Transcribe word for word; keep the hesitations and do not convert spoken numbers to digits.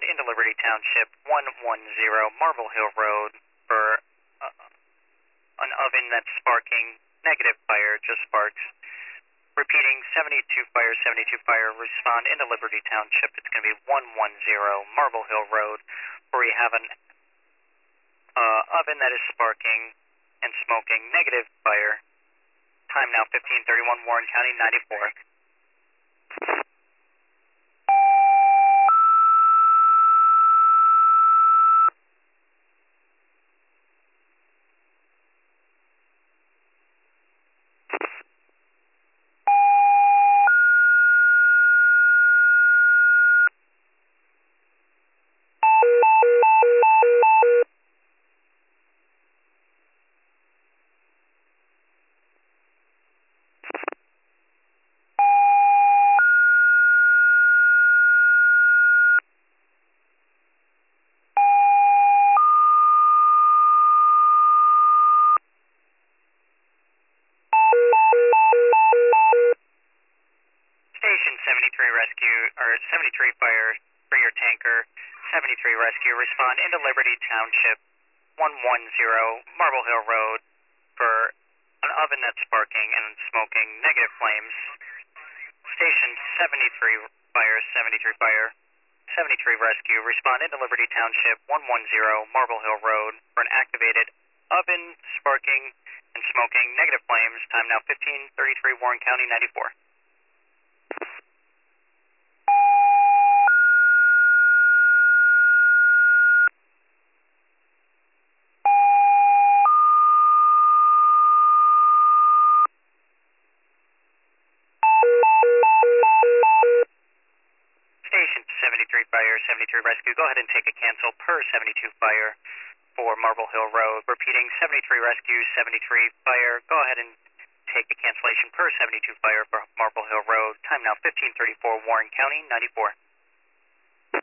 into Liberty Township, one one zero Marble Hill Road for uh, an oven that's sparking, negative fire, just sparks. Repeating, seventy-two fire, seventy-two fire, respond into Liberty Township. It's going to be one one zero Marble Hill Road, where we have an uh, oven that is sparking and smoking, negative fire. Time now fifteen thirty-one, Warren County, ninety-four. Station seventy-three Rescue, or seventy-three Fire for your tanker. seventy-three Rescue, respond into Liberty Township, one one zero Marble Hill Road for an oven that's sparking and smoking, negative flames. Station seventy-three Fire, seventy-three Fire, seventy-three Rescue, respond into Liberty Township, one one zero Marble Hill Road for an activated oven sparking and smoking, negative flames. Time now fifteen thirty-three, Warren County, ninety-four. Station seventy-three Fire, seventy-three Rescue, go ahead and take a cancel per seventy-two Fire for Marble Hill Road. Repeating, seventy-three Rescue, seventy-three Fire, go ahead and take a cancellation per seventy-two Fire for Marble Hill Road. Time now fifteen thirty-four, Warren County, ninety-four.